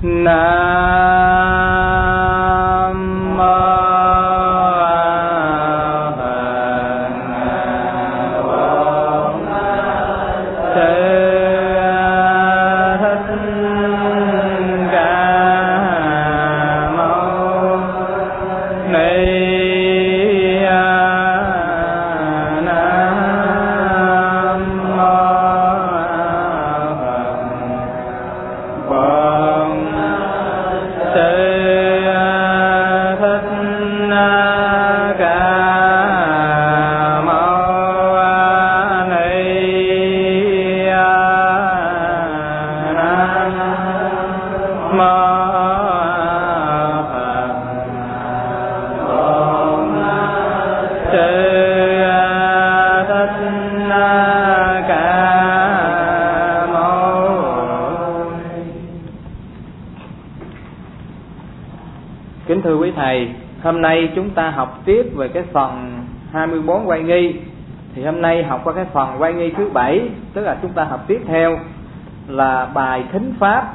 Nam mô Kính thưa quý thầy, hôm nay chúng ta học tiếp về cái phần 24 quay nghi. Thì hôm nay học qua cái phần quay nghi thứ 7, tức là chúng ta học tiếp theo là bài thính pháp.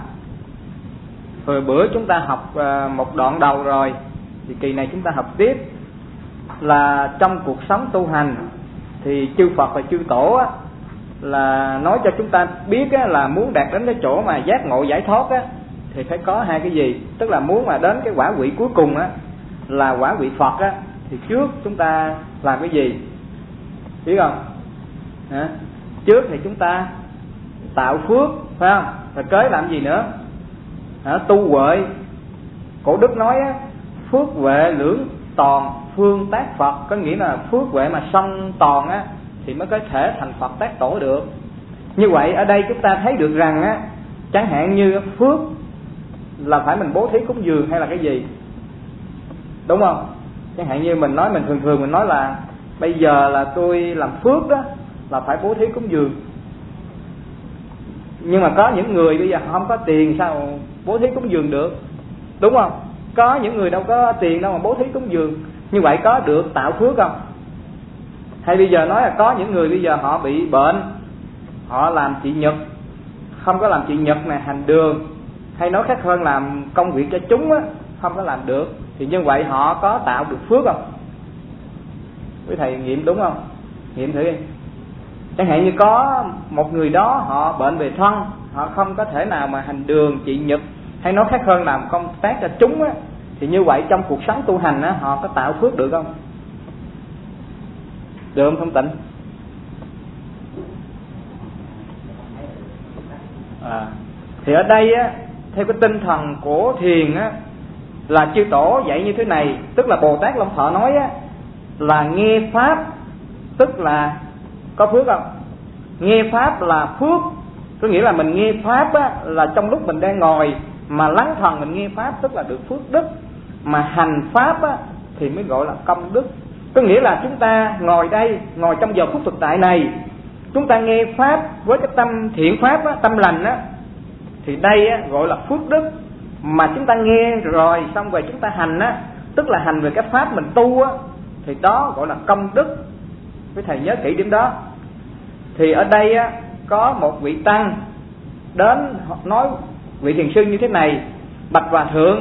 Hồi bữa chúng ta học một đoạn đầu rồi, thì kỳ này chúng ta học tiếp là trong cuộc sống tu hành thì chư Phật và chư Tổ á, là nói cho chúng ta biết á, là muốn đạt đến cái chỗ mà giác ngộ giải thoát á, thì phải có hai cái gì. Tức là muốn mà đến cái quả vị cuối cùng á, là quả vị Phật á, thì trước chúng ta làm cái gì, biết không? Trước thì chúng ta tạo phước, phải không? Rồi kế làm gì nữa? Tu huệ. Cổ đức nói á, phước huệ lưỡng toàn phương tác Phật, có nghĩa là phước huệ mà song toàn á thì mới có thể thành Phật tác tổ được. Như vậy ở đây chúng ta thấy được rằng á, chẳng hạn như phước là phải mình bố thí cúng dường hay là cái gì, đúng không? Chẳng hạn như mình nói, mình thường mình nói là bây giờ là tôi làm phước đó là phải bố thí cúng dường. Nhưng mà có những người bây giờ không có tiền sao bố thí cúng dường được, đúng không? Có những người đâu có tiền đâu mà bố thí cúng dường. Như vậy có được tạo phước không? Hay bây giờ nói là có những người bây giờ họ bị bệnh, họ làm trị nhật, không có làm trị nhật này, hành đường, hay nói khác hơn làm công việc cho chúng á, không có làm được, thì như vậy họ có tạo được phước không? Quý thầy nghiệm đúng không? Nghiệm thử đi. Chẳng hạn như có một người đó họ bệnh về thân, họ không có thể nào mà hành đường trị nhật, hay nói khác hơn làm công tác cho chúng á, thì như vậy trong cuộc sống tu hành á, họ có tạo phước được không? Được không Tịnh? Thì ở đây á, theo cái tinh thần của thiền á, là chư Tổ dạy như thế này. Tức là Bồ Tát Long Thọ nói á, là nghe pháp tức là có phước không? Nghe pháp là phước. Có nghĩa là mình nghe pháp á, là trong lúc mình đang ngồi mà lắng thần mình nghe pháp tức là được phước đức. Mà hành pháp á, thì mới gọi là công đức. Có nghĩa là chúng ta ngồi đây, ngồi trong giờ phút thực tại này, chúng ta nghe pháp với cái tâm thiện pháp á, tâm lành á, thì đây á, gọi là phước đức. Mà chúng ta nghe rồi xong rồi chúng ta hành á, tức là hành về cái pháp mình tu á, thì đó gọi là công đức. Quý thầy nhớ kỹ điểm đó. Thì ở đây á, có một vị tăng đến nói vị thiền sư như thế này: bạch hòa thượng,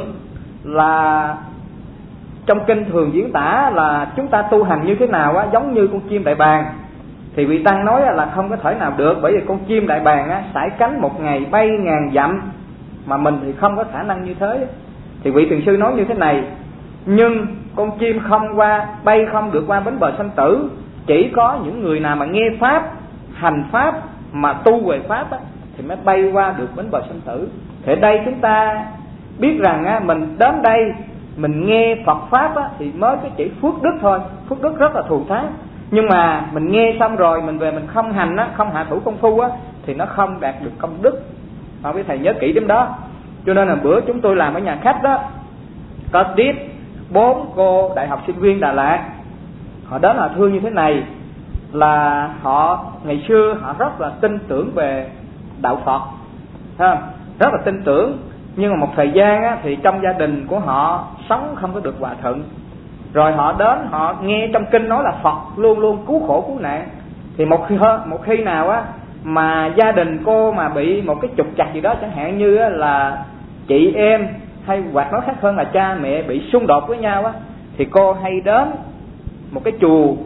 là trong kinh thường diễn tả là chúng ta tu hành như thế nào á, giống như con chim đại bàng. Thì vị tăng nói là không có thể nào được, bởi vì con chim đại bàng á, sải cánh một ngày bay ngàn dặm, mà mình thì không có khả năng như thế. Thì vị thiền sư nói như thế này: nhưng con chim không qua, bay không được qua bến bờ sanh tử. Chỉ có những người nào mà nghe pháp, hành pháp, mà tu về pháp á, thì mới bay qua được bến bờ sanh tử. Thì ở đây chúng ta biết rằng á, mình đến đây mình nghe Phật pháp á, thì mới có chỉ phước đức thôi. Phước đức rất là thù thắng. Nhưng mà mình nghe xong rồi mình về mình không hành á, không hạ thủ công phu á, thì nó không đạt được công đức. Quý thầy nhớ kỹ điểm đó. Cho nên là bữa chúng tôi làm ở nhà khách đó, có tiếp 4 cô đại học sinh viên Đà Lạt. Họ đến họ thương như thế này, là họ ngày xưa họ rất là tin tưởng về đạo Phật, rất là tin tưởng. Nhưng mà một thời gian á, thì trong gia đình của họ sống không có được hòa thuận. Rồi họ đến họ nghe trong kinh nói là Phật luôn luôn cứu khổ cứu nạn. Thì một khi nào á mà gia đình cô mà bị một cái trục trặc gì đó, chẳng hạn như là chị em, hay hoặc nói khác hơn là cha mẹ bị xung đột với nhau á, thì cô hay đến một cái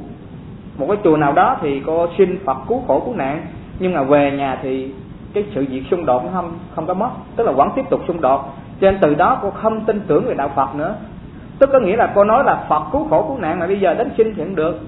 chùa nào đó thì cô xin Phật cứu khổ cứu nạn. Nhưng mà về nhà thì cái sự việc xung đột nó không có mất, tức là vẫn tiếp tục xung đột. Cho nên từ đó cô không tin tưởng về đạo Phật nữa. Tức có nghĩa là cô nói là Phật cứu khổ cứu nạn mà bây giờ đến xin thì không được.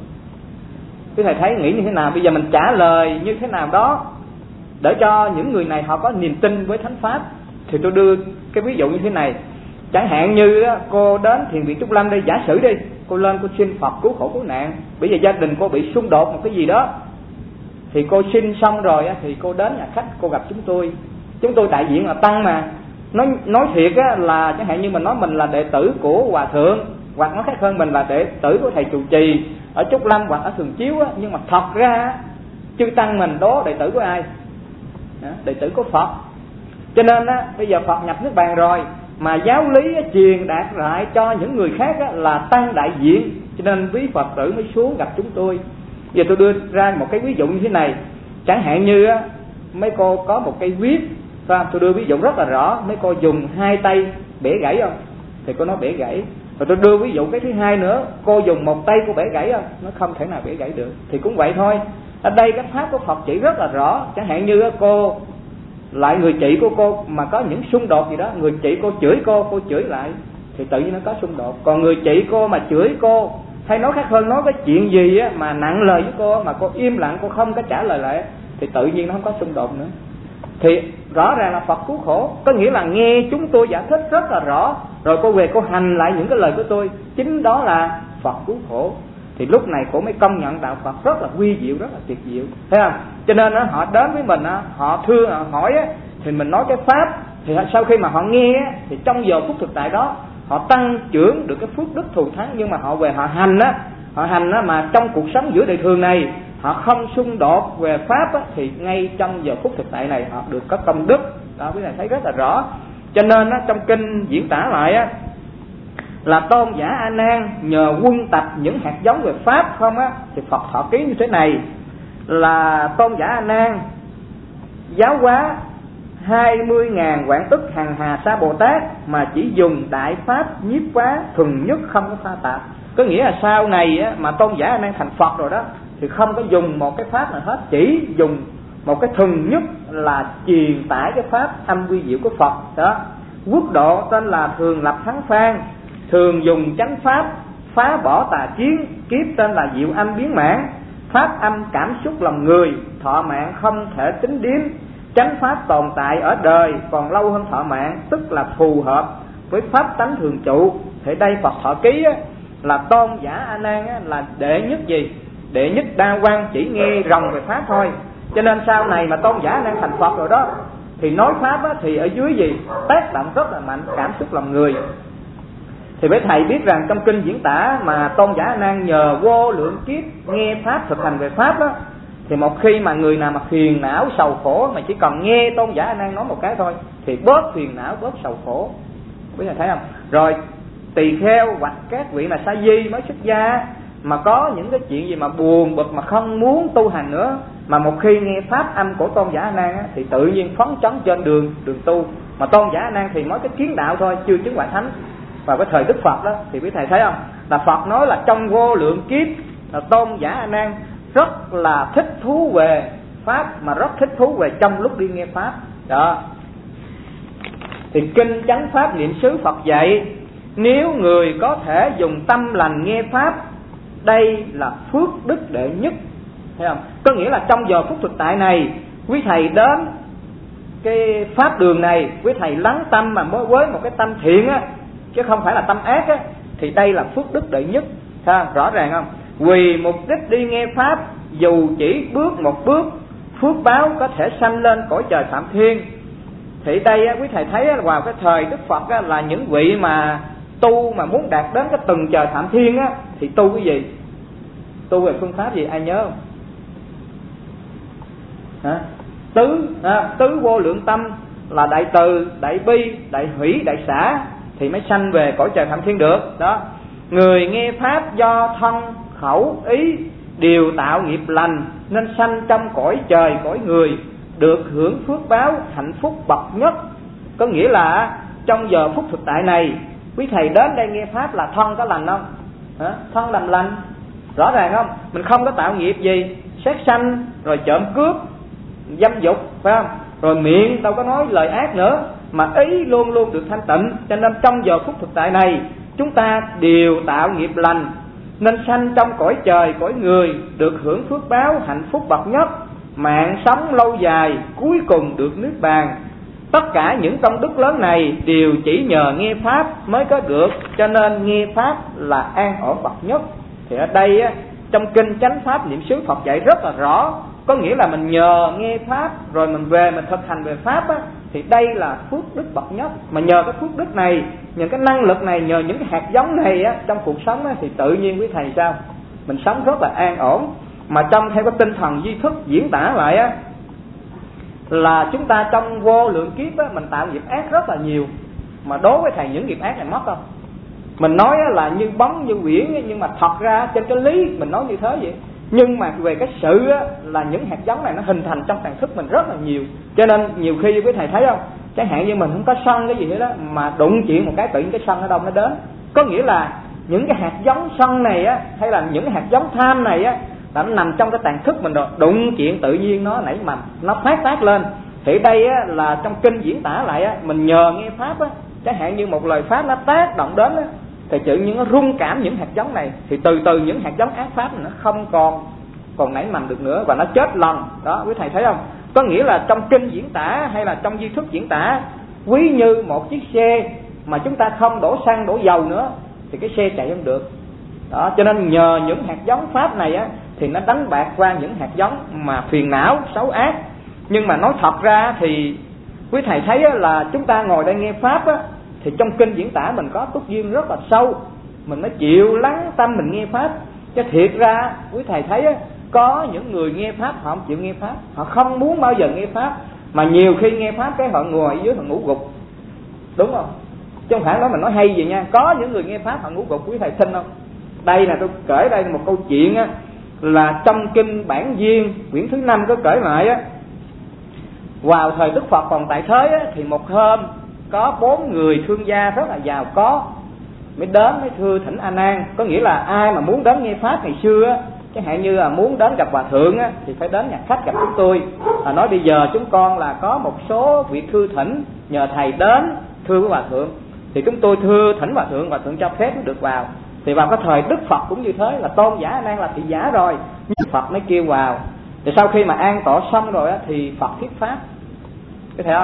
Quý thầy thấy nghĩ như thế nào? Bây giờ mình trả lời như thế nào đó để cho những người này họ có niềm tin với thánh pháp. Thì tôi đưa cái ví dụ như thế này. Chẳng hạn như cô đến thiền viện Trúc Lâm đây, giả sử đi, cô lên cô xin Phật cứu khổ cứu nạn. Bây giờ gia đình cô bị xung đột một cái gì đó, thì cô xin xong rồi thì cô đến nhà khách, cô gặp chúng tôi đại diện là tăng mà. Nói thiệt là chẳng hạn như mình nói mình là đệ tử của hòa thượng, hoặc nói khác hơn mình là đệ tử của thầy trụ trì ở Trúc Lâm hoặc ở Thường Chiếu nhưng mà thật ra chư tăng mình đó đệ tử của ai? Đệ tử của Phật. Cho nên bây giờ Phật nhập Niết Bàn rồi, mà giáo lý truyền đạt lại cho những người khác là tăng đại diện, cho nên quý Phật tử mới xuống gặp chúng tôi. Giờ tôi đưa ra một cái ví dụ như thế này. Chẳng hạn như mấy cô có một cây viết, tôi đưa ví dụ rất là rõ. Mấy cô dùng 2 tay bẻ gãy không? Thì cô nói bẻ gãy. Rồi tôi đưa ví dụ cái thứ hai nữa, cô dùng 1 tay cô bẻ gãy không? Nó không thể nào bẻ gãy được. Thì cũng vậy thôi. Ở đây cái pháp của Phật chỉ rất là rõ. Chẳng hạn như cô lại người chị của cô mà có những xung đột gì đó, người chị cô chửi cô chửi lại, thì tự nhiên nó có xung đột. Còn người chị cô mà chửi cô, hay nói khác hơn, nói cái chuyện gì mà nặng lời với cô mà cô im lặng, cô không có trả lời lại, thì tự nhiên nó không có xung đột nữa. Thì rõ ràng là Phật cứu khổ. Có nghĩa là nghe chúng tôi giải thích rất là rõ, rồi cô về cô hành lại những cái lời của tôi, chính đó là Phật cứu khổ. Thì lúc này cô mới công nhận đạo Phật rất là quy diệu, rất là tuyệt diệu, thấy không? Cho nên họ đến với mình, họ thưa họ hỏi thì mình nói cái pháp, thì sau khi mà họ nghe thì trong giờ phút thực tại đó họ tăng trưởng được cái phước đức thù thắng. Nhưng mà họ về họ hành mà trong cuộc sống giữa đời thường này họ không xung đột về pháp thì ngay trong giờ phút thực tại này họ được có công đức. Đó, quý vị thấy rất là rõ. Cho nên trong kinh diễn tả lại là tôn giả A Nan nhờ quân tập những hạt giống về pháp không thì Phật thọ ký như thế này, là tôn giả A Nan giáo hóa 20.000 quảng ức hằng hà sa Bồ Tát mà chỉ dùng đại pháp nhiếp hóa thuần nhất, không có pha tạp. Có nghĩa là sau này mà tôn giả A Nan thành Phật rồi đó thì không có dùng một cái pháp nào hết, chỉ dùng một cái thuần nhất là truyền tải cái pháp âm quy diệu của Phật đó. Quốc độ tên là Thường Lập Thắng Phan, thường dùng chánh pháp phá bỏ tà chiến. Kiếp tên là Diệu Âm Biến Mãn, pháp âm cảm xúc lòng người, thọ mạng không thể tính điếm. Chánh pháp tồn tại ở đời còn lâu hơn thọ mạng, tức là phù hợp với pháp tánh thường trụ. Thì đây Phật thọ ký là tôn giả A Nan là đệ nhất gì? Đệ nhất đa văn, chỉ nghe ròng về pháp thôi. Cho nên sau này mà tôn giả A Nan thành Phật rồi đó thì nói pháp thì ở dưới gì? Tác động rất là mạnh, cảm xúc lòng người. Thì với thầy biết rằng trong kinh diễn tả mà tôn giả A Nan nhờ vô lượng kiếp nghe pháp thực hành về pháp đó, thì một khi mà người nào mà phiền não sầu khổ mà chỉ cần nghe tôn giả A Nan nói một cái thôi thì bớt phiền não, bớt sầu khổ. Quý vị thấy không? Rồi tỳ kheo hoặc các vị là sa di mới xuất gia mà có những cái chuyện gì mà buồn bực mà không muốn tu hành nữa, mà một khi nghe pháp âm của tôn giả A Nan thì tự nhiên phấn chấn trên đường tu. Mà tôn giả A Nan thì mới cái kiến đạo thôi, chưa chứng quả thánh. Vào cái thời Đức Phật đó thì quý thầy thấy không, là Phật nói là trong vô lượng kiếp là tôn giả A Nan rất là thích thú về pháp, mà rất thích thú về trong lúc đi nghe pháp đó. Thì kinh chánh pháp niệm xứ Phật dạy, nếu người có thể dùng tâm lành nghe pháp, đây là phước đức đệ nhất. Thấy không? Có nghĩa là trong giờ phút thực tại này, quý thầy đến cái pháp đường này, quý thầy lắng tâm mà mới với một cái tâm thiện chứ không phải là tâm ác thì đây là phước đức đệ nhất. Thấy không? Rõ ràng không? Vì mục đích đi nghe pháp, dù chỉ bước một bước, phước báo có thể sanh lên cõi trời Phạm Thiên. Thì đây quý thầy thấy vào cái thời Đức Phật là những vị mà tu mà muốn đạt đến cái tầng trời Phạm Thiên thì tu cái gì? Tu về phương pháp gì? Ai nhớ không? Tứ vô lượng tâm là đại từ, đại bi, đại hỷ, đại xả thì mới sanh về cõi trời Phạm Thiên được đó. Người nghe pháp do thân khẩu ý đều tạo nghiệp lành nên sanh trong cõi trời cõi người, được hưởng phước báo hạnh phúc bậc nhất. Có nghĩa là trong giờ phút thực tại này quý thầy đến đây nghe pháp là thân có lành không? Thân làm lành, rõ ràng không? Mình không có tạo nghiệp gì, sát sanh, rồi trộm cướp, dâm dục, phải không? Rồi miệng đâu có nói lời ác nữa, mà ý luôn luôn được thanh tịnh. Cho nên trong giờ phút thực tại này chúng ta đều tạo nghiệp lành, nên sanh trong cõi trời, cõi người, được hưởng phước báo hạnh phúc bậc nhất, mạng sống lâu dài, cuối cùng được niết bàn. Tất cả những công đức lớn này đều chỉ nhờ nghe pháp mới có được, cho nên nghe pháp là an ổn bậc nhất. Thì ở đây trong kinh Chánh Pháp Niệm xứ Phật dạy rất là rõ, có nghĩa là mình nhờ nghe pháp rồi mình về mình thực hành về pháp thì đây là phước đức bậc nhất. Mà nhờ cái phước đức này, những cái năng lực này, nhờ những cái hạt giống này trong cuộc sống thì tự nhiên quý thầy sao mình sống rất là an ổn. Mà trong theo cái tinh thần duy thức diễn tả lại là chúng ta trong vô lượng kiếp mình tạo nghiệp ác rất là nhiều, mà đối với thầy những nghiệp ác này mất không? Mình nói là như bóng như quyển, nhưng mà thật ra trên cái lý mình nói như thế vậy. Nhưng mà về cái sự là những hạt giống này nó hình thành trong tàng thức mình rất là nhiều. Cho nên nhiều khi quý thầy thấy không, chẳng hạn như mình không có sân cái gì hết đó, mà đụng chuyện một cái tự nhiên cái sân ở đâu nó đến. Có nghĩa là những cái hạt giống sân này hay là những cái hạt giống tham này là nó nằm trong cái tàng thức mình rồi, đụng chuyện tự nhiên nó nảy mầm, nó phát tác lên. Thì đây là trong kinh diễn tả lại mình nhờ nghe pháp chẳng hạn như một lời pháp nó tác động đến thì tự nhiên nó rung cảm những hạt giống này, thì từ từ những hạt giống ác pháp nó không còn nảy mầm được nữa và nó chết lần đó. Quý thầy thấy không? Có nghĩa là trong kinh diễn tả hay là trong duy thức diễn tả, quý như một chiếc xe mà chúng ta không đổ xăng đổ dầu nữa thì cái xe chạy không được đó. Cho nên nhờ những hạt giống pháp này thì nó đánh bạc qua những hạt giống mà phiền não xấu ác. Nhưng mà nói thật ra thì quý thầy thấy là chúng ta ngồi đây nghe pháp thì trong kinh diễn tả mình có túc duyên rất là sâu, mình mới chịu lắng tâm mình nghe pháp. Chứ thiệt ra quý thầy thấy có những người nghe pháp họ không chịu nghe pháp, họ không muốn bao giờ nghe pháp, mà nhiều khi nghe pháp cái họ ngồi dưới họ ngủ gục, đúng không? Chứ không phải nói mình nói hay gì nha, có những người nghe pháp họ ngủ gục, quý thầy tin không? Đây là tôi kể đây một câu chuyện là trong kinh Bản Duyên quyển thứ 5 có kể lại vào thời Đức Phật còn tại thế thì một hôm có 4 người thương gia rất là giàu có mới đến mới thưa thỉnh A Nan. Có nghĩa là ai mà muốn đến nghe pháp ngày xưa chẳng hạn như là muốn đến gặp hòa thượng thì phải đến nhà khách gặp chúng tôi, nói bây giờ chúng con là có một số việc thưa thỉnh nhờ thầy đến thưa với hòa thượng, thì chúng tôi thưa thỉnh hòa thượng cho phép mới được vào. Thì vào cái thời Đức Phật cũng như thế, là tôn giả A Nan là thị giả rồi, nhưng Phật mới kêu vào. Thì sau khi mà an tọa xong rồi thì Phật thuyết pháp, có thể không?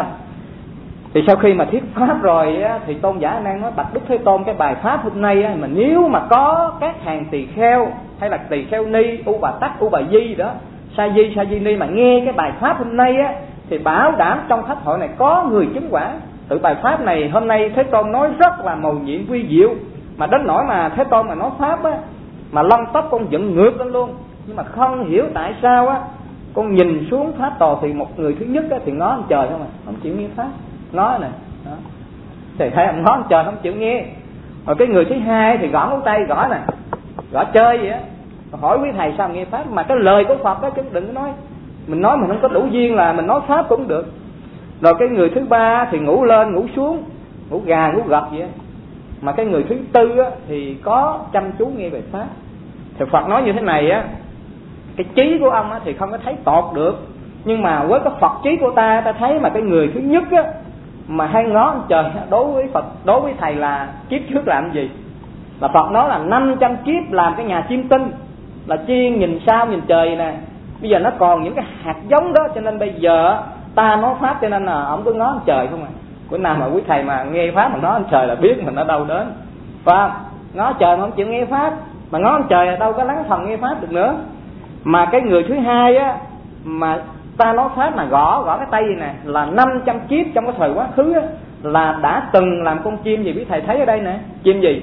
Thì sau khi mà thuyết pháp rồi thì tôn giả A Nan nói: bạch Đức Thế Tôn, cái bài pháp hôm nay mà nếu mà có các hàng tỳ kheo hay là tỳ kheo ni, U Bà Tắc, U Bà Di đó, Sa Di Ni mà nghe cái bài pháp hôm nay thì bảo đảm trong pháp hội này có người chứng quả. Tự bài pháp này hôm nay Thế Tôn nói rất là mầu nhiệm vi diệu, mà đến nỗi mà Thế Tôn mà nói pháp mà lông tóc con dựng ngược lên luôn. Nhưng mà không hiểu tại sao con nhìn xuống pháp tòa thì một người thứ nhất thì ngó lên trời không không chịu nghe pháp, ngó nè đó. Thì thấy ông ngó lên trời không chịu nghe. Rồi cái người thứ hai thì gõ ngón tay gõ nè, gõ chơi vậy hỏi quý thầy sao nghe pháp, mà cái lời của Phật chứ đừng nói mình không có đủ duyên là mình nói pháp cũng được. Rồi cái người thứ ba thì ngủ lên ngủ xuống, ngủ gà ngủ gật vậy. Mà cái người thứ tư thì có chăm chú nghe về pháp. Thì Phật nói như thế này cái trí của ông thì không có thấy tột được, nhưng mà với cái Phật trí của ta thấy mà cái người thứ nhất mà hay ngó lên trời, đối với Phật, đối với thầy là kiếp trước làm gì? Là Phật nói là 500 kiếp làm cái nhà chim tinh, là chiên nhìn sao nhìn trời nè. Bây giờ nó còn những cái hạt giống đó, cho nên bây giờ ta nói pháp cho nên là ông cứ ngó lên trời không à. Bữa nào mà quý thầy mà nghe pháp mà ngó lên trời là biết mình ở đâu đến, phải không? Ngó trời mà không chịu nghe pháp, mà ngó lên trời là đâu có lắng thần nghe pháp được nữa. Mà cái người thứ hai mà ta nói pháp mà gõ cái tay gì nè, là 500 kiếp trong cái thời quá khứ là đã từng làm con chim gì quý thầy thấy ở đây nè, chim gì?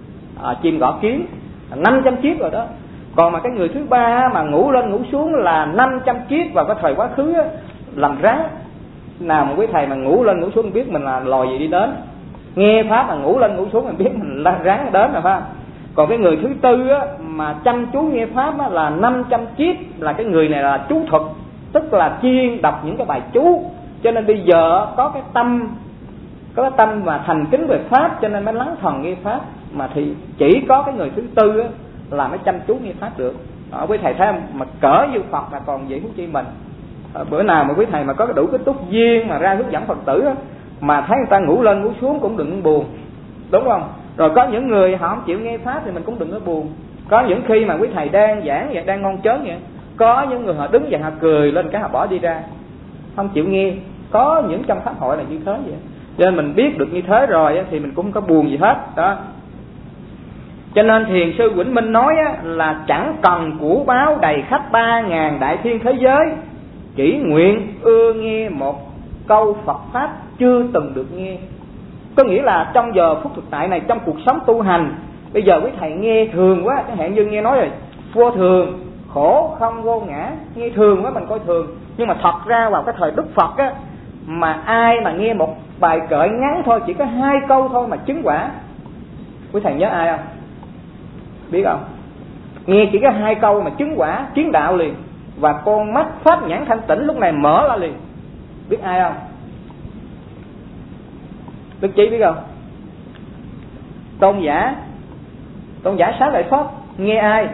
Chim gõ kiến, 500 kiếp rồi đó. Còn mà cái người thứ ba mà ngủ lên ngủ xuống là 500 kiếp vào cái thời quá khứ làm rắn. Nào mà quý thầy mà ngủ lên ngủ xuống biết mình là loài gì đi đến, nghe pháp mà ngủ lên ngủ xuống mình biết mình là rắn đến rồi, phải không? Còn cái người thứ tư mà chăm chú nghe pháp là 500 kiếp, là cái người này là chú thuật, tức là chuyên đọc những cái bài chú. Cho nên bây giờ có cái tâm có cái tâm mà thành kính về pháp cho nên mới lắng thần nghe pháp. Mà thì chỉ có cái người thứ tư á, là mới chăm chú nghe pháp được. Quý thầy thấy không? Mà cỡ như Phật là còn vậy huống chi mình. Bữa nào mà quý thầy mà có cái đủ cái túc duyên mà ra hướng dẫn Phật tử á, mà thấy người ta ngủ lên ngủ xuống cũng đừng buồn, đúng không? Rồi có những người họ không chịu nghe pháp thì mình cũng đừng có buồn. Có những khi mà quý thầy đang giảng vậy, đang ngon chớn vậy, có những người họ đứng dậy họ cười lên cái họ bỏ đi ra, không chịu nghe. Có những trong pháp hội là như thế vậy. Cho nên mình biết được như thế rồi thì mình cũng không có buồn gì hết đó. Cho nên Thiền sư Vĩnh Minh nói là chẳng cần của báo đầy khắp 3.000 đại thiên thế giới, chỉ nguyện ưa nghe một câu Phật pháp chưa từng được nghe. Có nghĩa là trong giờ phút thực tại này, trong cuộc sống tu hành, bây giờ quý thầy nghe thường quá, chẳng hạn như nghe nói rồi vô thường, khổ không vô ngã, nghe thường quá mình coi thường. Nhưng mà thật ra vào cái thời Đức Phật á, mà ai mà nghe một bài kệ ngắn thôi, chỉ có 2 câu thôi mà chứng quả, quý thầy nhớ ai không? Biết không? Nghe chỉ có 2 câu mà chứng quả, chứng đạo liền, và con mắt pháp nhãn thanh tịnh lúc này mở ra liền. Biết ai không? Đức Chí biết không? Tôn giả Xá Lợi Phất. Nghe ai?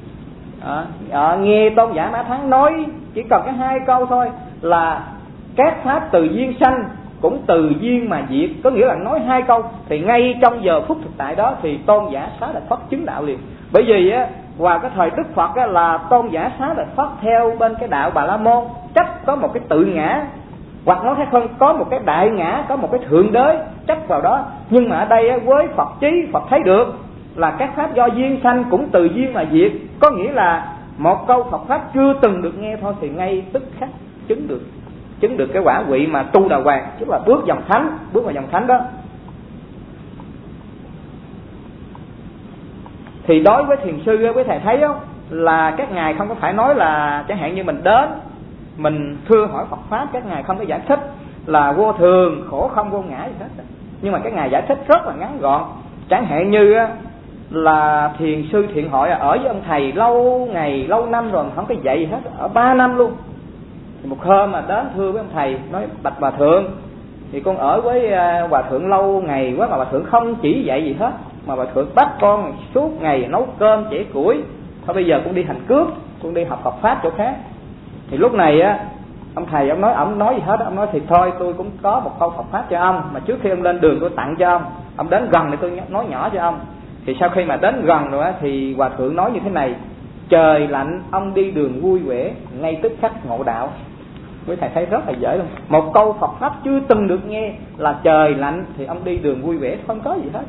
Nghe Tôn giả Mã Thắng nói chỉ cần cái 2 câu thôi là các pháp từ duyên sanh cũng từ duyên mà diệt. Có nghĩa là nói 2 câu thì ngay trong giờ phút thực tại đó thì Tôn giả Xá Lợi Phất chứng đạo liền. Bởi vì á, vào cái thời Đức Phật á, là Tôn giả Xá Lợi Phất theo bên cái đạo Bà La Môn chấp có một cái tự ngã, hoặc nói khác hơn có một cái đại ngã, có một cái thượng đế chấp vào đó. Nhưng mà ở đây á, với Phật trí, Phật thấy được là các pháp do duyên sanh cũng từ duyên mà diệt. Có nghĩa là một câu Phật pháp chưa từng được nghe thôi thì ngay tức khắc chứng được cái quả vị mà tu đà hoàng, tức là bước vào dòng thánh đó. Thì đối với thiền sư với thầy thấy đó, là các ngài không có phải nói là chẳng hạn như mình đến mình thưa hỏi Phật pháp, các ngài không có giải thích là vô thường, khổ không vô ngã gì hết. Nhưng mà các ngài giải thích rất là ngắn gọn. Chẳng hạn như là thiền sư Thiện Hội ở với ông thầy lâu ngày lâu năm rồi mà không có dạy gì hết, ở 3 năm luôn. Thì một hôm mà đến thưa với ông thầy, nói bạch hòa thượng, thì con ở với hòa thượng lâu ngày quá mà hòa thượng không chỉ dạy gì hết, mà hòa thượng bắt con suốt ngày nấu cơm chẻ củi. Thôi bây giờ con đi hành cướp, con đi học Phật pháp chỗ khác. Thì lúc này á, ông thầy ông nói gì hết, ông nói thì thôi tôi cũng có một câu Phật pháp cho ông, mà trước khi ông lên đường tôi tặng cho ông đến gần thì tôi nói nhỏ cho ông. Thì sau khi mà đến gần rồi á, thì hòa thượng nói như thế này: trời lạnh ông đi đường vui vẻ, ngay tức khắc ngộ đạo. Quý thầy thấy rất là dễ luôn. Một câu Phật pháp chưa từng được nghe là trời lạnh thì ông đi đường vui vẻ, không có gì hết.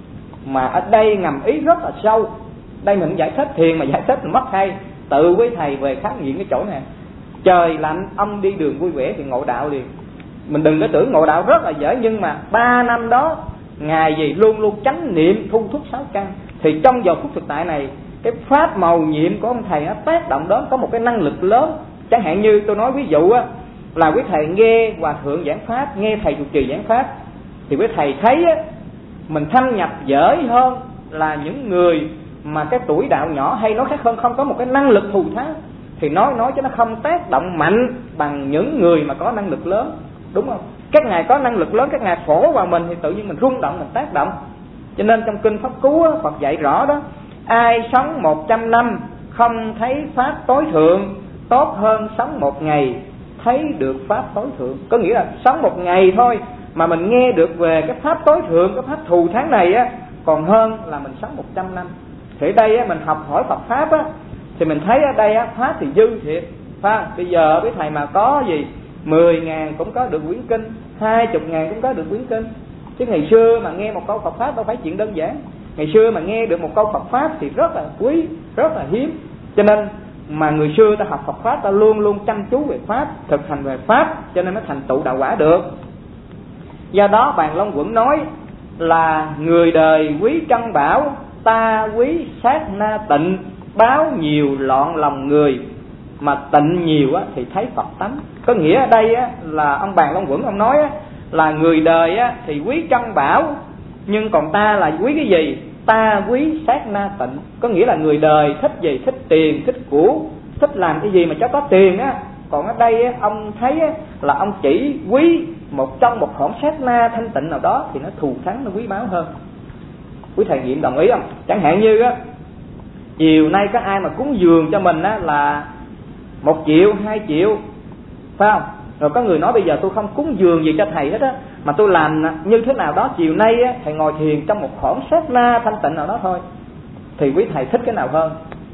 Mà ở đây ngầm ý rất là sâu. Đây mình giải thích thiền mà giải thích mình mất hay. Tự quý thầy về khám nghiệm cái chỗ này. Trời lạnh ông đi đường vui vẻ thì ngộ đạo liền. Mình đừng có tưởng ngộ đạo rất là dễ, nhưng mà 3 năm đó ngài gì luôn luôn chánh niệm thu thúc 6 căn. Thì trong giờ phút thực tại này, cái pháp màu nhiệm của ông thầy nó tác động đó có một cái năng lực lớn. Chẳng hạn như tôi nói ví dụ á, là quý thầy nghe hòa thượng giảng pháp, nghe thầy trụ trì giảng pháp, thì quý thầy thấy á, mình thâm nhập dễ hơn là những người mà cái tuổi đạo nhỏ, hay nói khác hơn không có một cái năng lực thù thắng, thì nói cho nó không tác động mạnh bằng những người mà có năng lực lớn, đúng không? Các ngài có năng lực lớn, các ngài phổ vào mình thì tự nhiên mình rung động, mình tác động. Cho nên trong kinh Pháp Cú á, Phật dạy rõ đó: ai sống 100 năm không thấy pháp tối thượng, tốt hơn sống 1 ngày thấy được pháp tối thượng. Có nghĩa là sống 1 ngày thôi mà mình nghe được về cái pháp tối thượng, cái pháp thù thắng này á, còn hơn là mình sống 100 năm. Thì ở đây á, mình học hỏi Phật pháp á, thì mình thấy ở đây á, pháp thì dư thiệt. Bây giờ với thầy mà có gì 10.000 cũng có được quyển kinh, 20.000 cũng có được quyển kinh. Chứ ngày xưa mà nghe một câu Phật pháp đâu phải chuyện đơn giản. Ngày xưa mà nghe được một câu Phật pháp thì rất là quý, rất là hiếm. Cho nên mà người xưa ta học Phật pháp, ta luôn luôn chăm chú về pháp, thực hành về pháp, cho nên mới thành tựu đạo quả được. Do đó Bàn Long Quẩn nói là người đời quý trân bảo, ta quý sát na tịnh, báo nhiều loạn lòng người, mà tịnh nhiều á, thì thấy Phật tánh. Có nghĩa ở đây á, là ông Bàn Long Quẩn ông nói á, là người đời á, thì quý trân bảo, nhưng còn ta là quý cái gì? Ta quý sát na tịnh. Có nghĩa là người đời thích gì? Thích tiền, thích của, thích làm cái gì mà cho có tiền á. Còn ở đây á, ông thấy á, là ông chỉ quý trong một khoảng sát na thanh tịnh nào đó thì nó thù thắng, nó quý báu hơn. Quý thầy nghiệm đồng ý không? Chẳng hạn như á, chiều nay có ai mà cúng dường cho mình á là 1 triệu, 2 triệu, phải không? Rồi có người nói bây giờ tôi không cúng dường gì cho thầy hết á, mà tôi làm như thế nào đó, chiều nay á, thầy ngồi thiền trong một khoảng sát na thanh tịnh nào đó thôi, thì quý thầy thích cái nào hơn?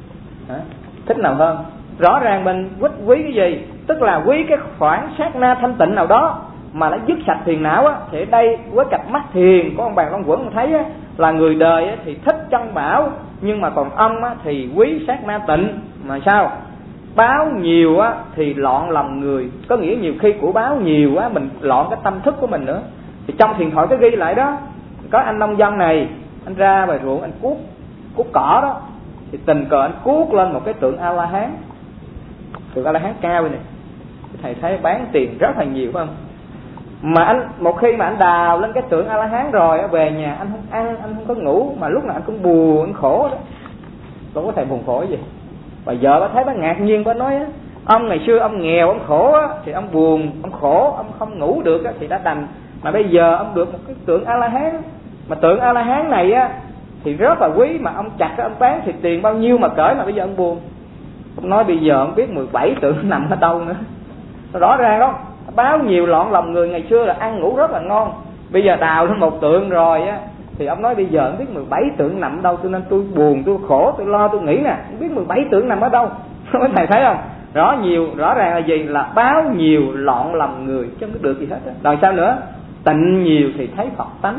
Thích nào hơn? Rõ ràng mình quý cái gì? Tức là quý cái khoảng sát na thanh tịnh nào đó mà nó dứt sạch phiền não á. Thì ở đây với cặp mắt thiền của ông Bàn Long Quẩn thấy á, là người đời á, thì thích chân bảo, nhưng mà còn ông á, thì quý sát na tịnh. Mà sao? Báo nhiều á, thì loạn lòng người. Có nghĩa nhiều khi của báo nhiều á, mình loạn cái tâm thức của mình nữa. Thì trong thiền thoại có ghi lại đó, có anh nông dân này, anh ra ngoài ruộng anh cuốc cỏ đó, thì tình cờ anh cuốc lên một cái tượng A-la-hán. Tượng A-la-hán cao này, thầy thấy bán tiền rất là nhiều, phải không? Mà anh một khi mà anh đào lên cái tượng A-la-hán rồi, về nhà anh không ăn, anh không có ngủ, mà lúc nào anh cũng buồn, anh khổ đó. Đâu có thầy buồn khổ gì. Và vợ bà thấy bà ngạc nhiên, bà nói á, ông ngày xưa ông nghèo, ông khổ á, thì ông buồn, ông khổ, ông không ngủ được á, thì đã đành. Mà bây giờ ông được một cái tượng A-la-hán, mà tượng A-la-hán này á thì rất là quý, mà ông chặt ông bán thì tiền bao nhiêu mà cởi, mà bây giờ ông buồn. Ông nói bây giờ ông biết 17 tượng nằm ở đâu nữa. Rõ ràng đó, báo nhiều loạn lòng người. Ngày xưa là ăn ngủ rất là ngon, bây giờ đào lên một tượng rồi á, thì ông nói bây giờ không biết 17 tượng nằm ở đâu, cho nên tôi buồn, tôi khổ, tôi lo, tôi nghĩ nè, không biết 17 tượng nằm ở đâu. Thầy thấy không? Rõ ràng là gì? Là báo nhiều loạn lòng người, chứ không có được gì hết á. Rồi sao nữa? Tịnh nhiều thì thấy Phật tánh.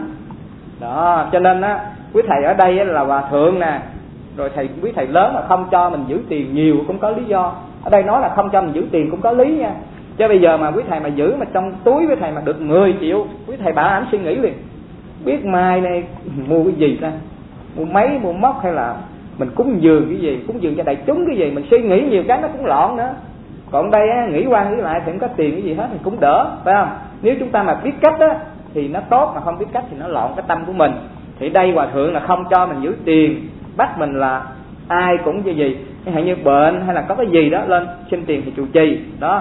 Đó, cho nên á, quý thầy ở đây là hòa thượng nè, rồi quý thầy lớn mà không cho mình giữ tiền nhiều cũng có lý do. Ở đây nói là không cho mình giữ tiền cũng có lý nha. Chứ bây giờ mà quý thầy mà giữ mà trong túi quý thầy mà được 10 triệu, quý thầy bảo ảnh suy nghĩ liền, biết mai này mua cái gì ta, mua máy, mua móc, hay là mình cúng dường cái gì, cúng dường cho đại chúng cái gì, mình suy nghĩ nhiều cái nó cũng loạn nữa. Còn đây á, nghĩ qua nghĩ lại thì không có tiền cái gì hết thì cũng đỡ, phải không? Nếu chúng ta mà biết cách á thì nó tốt, mà không biết cách thì nó loạn cái tâm của mình. Thì đây hòa thượng là không cho mình giữ tiền, bắt mình là ai cũng như gì, chẳng hạn như bệnh hay là có cái gì đó lên xin tiền thì trụ trì đó.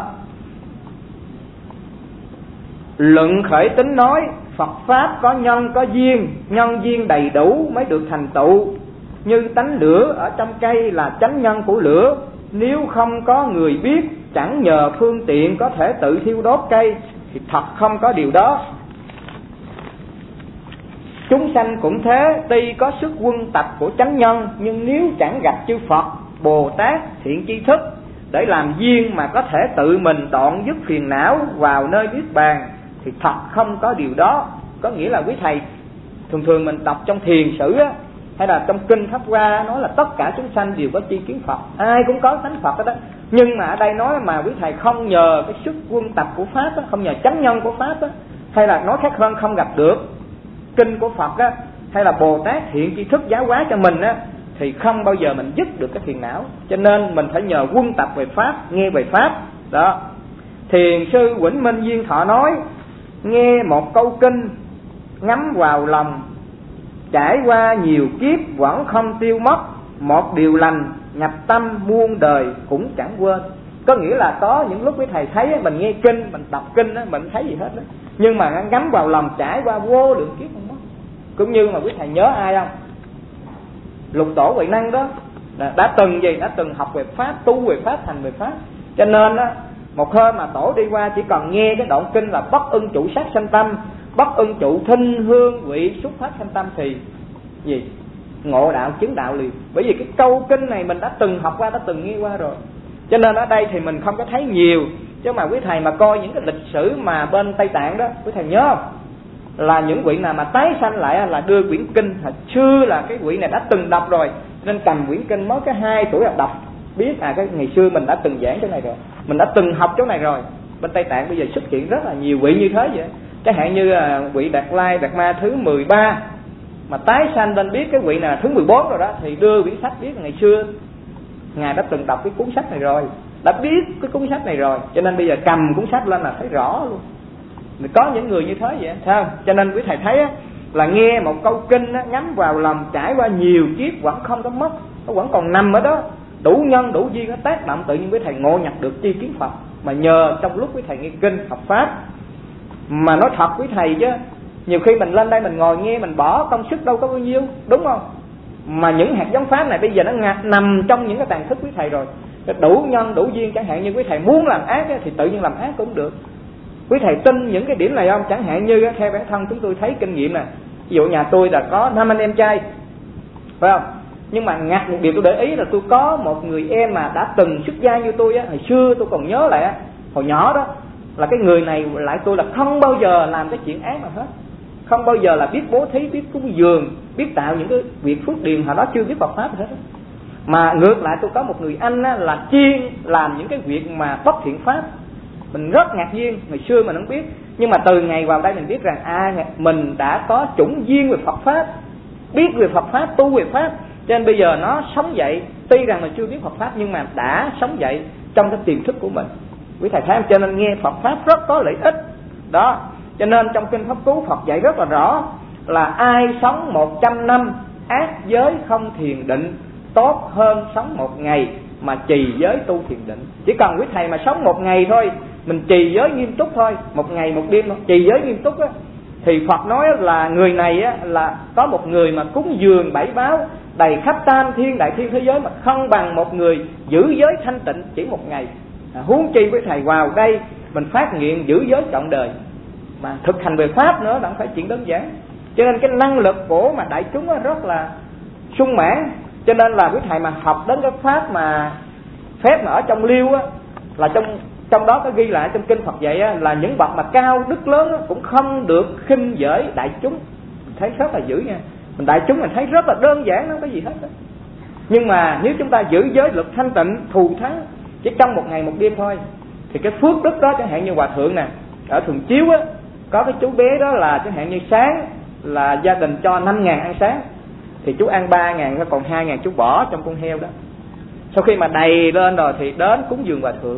Luận khởi tính nói Phật pháp có nhân có duyên, nhân duyên đầy đủ mới được thành tựu. Như tánh lửa ở trong cây là chánh nhân của lửa, nếu không có người biết, chẳng nhờ phương tiện có thể tự thiêu đốt cây, thì thật không có điều đó. Chúng sanh cũng thế, tuy có sức quân tập của chánh nhân, nhưng nếu chẳng gặp chư Phật, Bồ Tát, thiện tri thức để làm duyên mà có thể tự mình đoạn dứt phiền não vào nơi niết bàn, thì thật không có điều đó. Có nghĩa là quý thầy thường mình đọc trong thiền sử á, hay là trong kinh Pháp Hoa nói là tất cả chúng sanh đều có tri kiến Phật, ai cũng có tánh Phật đó. Nhưng mà ở đây nói mà quý thầy không nhờ cái sức quân tập của Pháp á, không nhờ chánh nhân của Pháp á, hay là nói khác hơn không gặp được kinh của Phật á, hay là Bồ Tát hiện tri thức giáo hóa cho mình á, thì không bao giờ mình dứt được cái phiền não. Cho nên mình phải nhờ quân tập về Pháp, nghe về Pháp đó. Thiền sư Vĩnh Minh Duyên Thọ nói, nghe một câu kinh ngắm vào lòng, trải qua nhiều kiếp vẫn không tiêu mất, một điều lành nhập tâm muôn đời cũng chẳng quên. Có nghĩa là có những lúc quý thầy thấy mình nghe kinh, mình đọc kinh mình thấy gì hết đó, nhưng mà ngắm vào lòng trải qua vô lượng kiếp không mất. Cũng như mà quý thầy nhớ ai không? Lục Tổ Huệ Năng đó đã từng học về Pháp, tu về Pháp, thành về Pháp. Cho nên á, một hôm mà Tổ đi qua chỉ cần nghe cái đoạn kinh là bất ưng trụ sát sanh tâm, bất ưng trụ thinh hương vị xúc phát sanh tâm, thì gì? Ngộ đạo chứng đạo liền. Bởi vì cái câu kinh này mình đã từng học qua, đã từng nghe qua rồi. Cho nên ở đây thì mình không có thấy nhiều. Chứ mà quý thầy mà coi những cái lịch sử mà bên Tây Tạng đó, quý thầy nhớ không? Là những vị nào mà tái sanh lại là đưa quyển kinh, hồi xưa là cái vị này đã từng đọc rồi, nên cầm quyển kinh mới cái 2 tuổi đọc, biết cái ngày xưa mình đã từng giảng chỗ này rồi, mình đã từng học chỗ này rồi. Bên Tây Tạng bây giờ xuất hiện rất là nhiều vị như thế vậy. Chẳng hạn như vị Đạt Lai Đạt Ma thứ 13 mà tái sanh lên biết cái vị này là thứ 14 rồi đó, thì đưa quyển sách biết ngày xưa ngài đã từng đọc cái cuốn sách này rồi, đã biết cái cuốn sách này rồi, cho nên bây giờ cầm cuốn sách lên là thấy rõ luôn. Có những người như thế vậy, thấy không? Cho nên quý thầy thấy á, là nghe một câu kinh á, ngắm vào lòng trải qua nhiều kiếp vẫn không có mất, nó vẫn còn nằm ở đó, đủ nhân đủ duyên nó tác động, tự nhiên quý thầy ngộ nhập được tri kiến Phật, mà nhờ trong lúc quý thầy nghe kinh học Pháp. Mà nói thật quý thầy chứ, nhiều khi mình lên đây mình ngồi nghe, mình bỏ công sức đâu có bao nhiêu, đúng không? Mà những hạt giống pháp này bây giờ nó nằm trong những cái tàn thức quý thầy rồi. Đủ nhân đủ duyên, chẳng hạn như quý thầy muốn làm ác thì tự nhiên làm ác cũng được. Quý thầy tin những cái điểm này không? Chẳng hạn như theo bản thân chúng tôi thấy kinh nghiệm nè, ví dụ nhà tôi là có 5 anh em trai, phải không? Nhưng mà ngặt một điều tôi để ý là tôi có một người em mà đã từng xuất gia như tôi á, hồi xưa tôi còn nhớ lại á, hồi nhỏ đó, là cái người này lại tôi là không bao giờ làm cái chuyện ác nào hết, không bao giờ là biết bố thí, biết cúng dường, biết tạo những cái việc phước điền, hồi đó chưa biết Phật pháp hết. Mà ngược lại tôi có một người anh á, là chuyên làm những cái việc mà bất thiện pháp. Mình rất ngạc nhiên, ngày xưa mình không biết, nhưng mà từ ngày vào đây mình biết rằng mình đã có chủng duyên về Phật pháp, biết về Phật pháp, tu về pháp, cho nên bây giờ nó sống dậy. Tuy rằng mình chưa biết Phật pháp nhưng mà đã sống dậy trong cái tiềm thức của mình. Quý thầy thấy không? Cho nên nghe Phật pháp rất có lợi ích đó. Cho nên trong kinh Pháp Cú Phật dạy rất là rõ là ai sống 100 năm ác giới không thiền định tốt hơn sống một ngày mà trì giới tu thiền định. Chỉ cần quý thầy mà sống một ngày thôi, mình trì giới nghiêm túc thôi, một ngày một đêm trì giới nghiêm túc á, thì Phật nói là người này á, là có một người mà cúng dường bảy báo đầy khắp tam thiên đại thiên thế giới mà không bằng một người giữ giới thanh tịnh chỉ một ngày. Huống chi với thầy vào đây mình phát nguyện giữ giới trọn đời, mà thực hành về pháp nữa là không phải chuyện đơn giản. Cho nên cái năng lực của mà đại chúng rất là sung mãn. Cho nên là quý thầy mà học đến cái pháp mà phép mà ở trong liêu á, là trong đó có ghi lại trong kinh Phật dạy á, là những bậc mà cao đức lớn á, cũng không được khinh dễ đại chúng. Thấy rất là dữ nha. Mình đại chúng mình thấy rất là đơn giản, không có gì hết đó. Nhưng mà nếu chúng ta giữ giới luật thanh tịnh thù thắng chỉ trong một ngày một đêm thôi, thì cái phước đức đó, chẳng hạn như hòa thượng nè ở Thường Chiếu á, có cái chú bé đó là chẳng hạn như sáng là gia đình cho 5.000 ăn sáng, thì chú ăn 3.000, nó còn 2.000 chú bỏ trong con heo đó. Sau khi mà đầy lên rồi thì đến cúng dường hòa thượng.